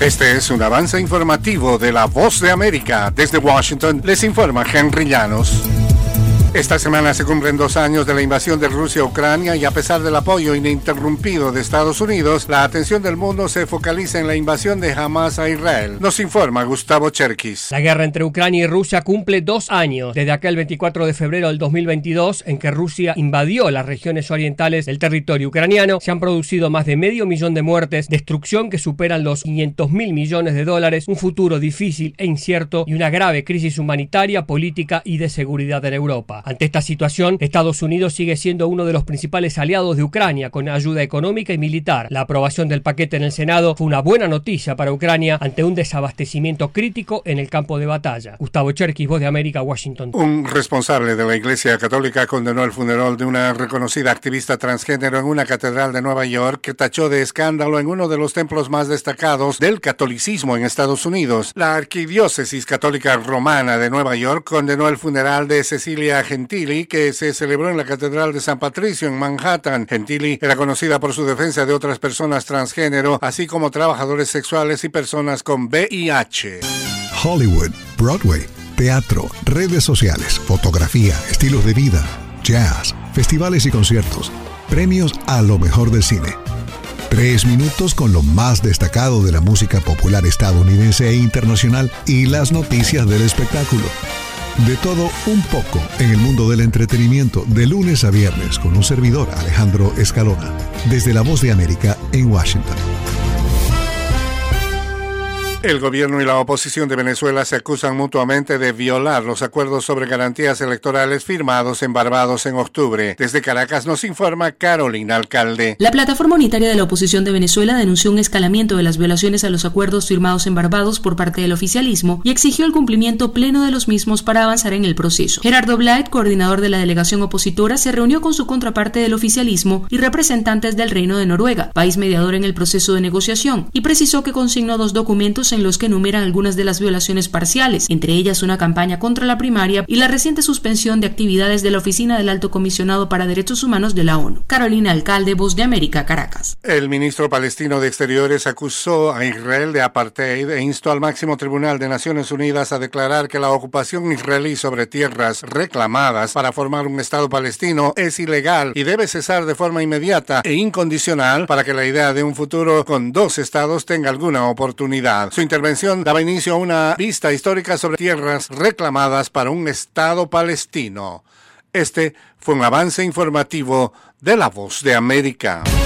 Este es un avance informativo de La Voz de América. Desde Washington les informa Henry Llanos. Esta semana se cumplen 2 años de la invasión de Rusia a Ucrania y a pesar del apoyo ininterrumpido de Estados Unidos, la atención del mundo se focaliza en la invasión de Hamas a Israel. Nos informa Gustavo Cherkis. La guerra entre Ucrania y Rusia cumple 2 años, desde aquel 24 de febrero del 2022, en que Rusia invadió las regiones orientales del territorio ucraniano. Se han producido más de 500.000 de muertes, destrucción que superan los $500.000 millones, un futuro difícil e incierto y una grave crisis humanitaria, política y de seguridad en Europa. Ante esta situación, Estados Unidos sigue siendo uno de los principales aliados de Ucrania con ayuda económica y militar. La aprobación del paquete en el Senado fue una buena noticia para Ucrania ante un desabastecimiento crítico en el campo de batalla. Gustavo Cherkis, Voz de América, Washington. Un responsable de la Iglesia Católica condenó el funeral de una reconocida activista transgénero en una catedral de Nueva York que tachó de escándalo en uno de los templos más destacados del catolicismo en Estados Unidos. La Arquidiócesis Católica Romana de Nueva York condenó el funeral de Cecilia Gentili, que se celebró en la Catedral de San Patricio en Manhattan. Gentili era conocida por su defensa de otras personas transgénero, así como trabajadores sexuales y personas con VIH. Hollywood, Broadway, teatro, redes sociales, fotografía, estilos de vida, jazz, festivales y conciertos, premios a lo mejor del cine. 3 minutos con lo más destacado de la música popular estadounidense e internacional y las noticias del espectáculo. De todo un poco en el mundo del entretenimiento, de lunes a viernes, con un servidor, Alejandro Escalona, desde La Voz de América en Washington. El gobierno y la oposición de Venezuela se acusan mutuamente de violar los acuerdos sobre garantías electorales firmados en Barbados en octubre. Desde Caracas nos informa Carolina Alcalde. La plataforma unitaria de la oposición de Venezuela denunció un escalamiento de las violaciones a los acuerdos firmados en Barbados por parte del oficialismo y exigió el cumplimiento pleno de los mismos para avanzar en el proceso. Gerardo Blait, coordinador de la delegación opositora, se reunió con su contraparte del oficialismo y representantes del Reino de Noruega, país mediador en el proceso de negociación, y precisó que consignó 2 documentos en los que enumeran algunas de las violaciones parciales, entre ellas una campaña contra la primaria y la reciente suspensión de actividades de la Oficina del Alto Comisionado para Derechos Humanos de la ONU. Carolina Alcalde, Voz de América, Caracas. El ministro palestino de Exteriores acusó a Israel de apartheid e instó al máximo tribunal de Naciones Unidas a declarar que la ocupación israelí sobre tierras reclamadas para formar un Estado palestino es ilegal y debe cesar de forma inmediata e incondicional para que la idea de un futuro con 2 estados tenga alguna oportunidad. Su intervención daba inicio a una vista histórica sobre tierras reclamadas para un Estado palestino. Este fue un avance informativo de La Voz de América.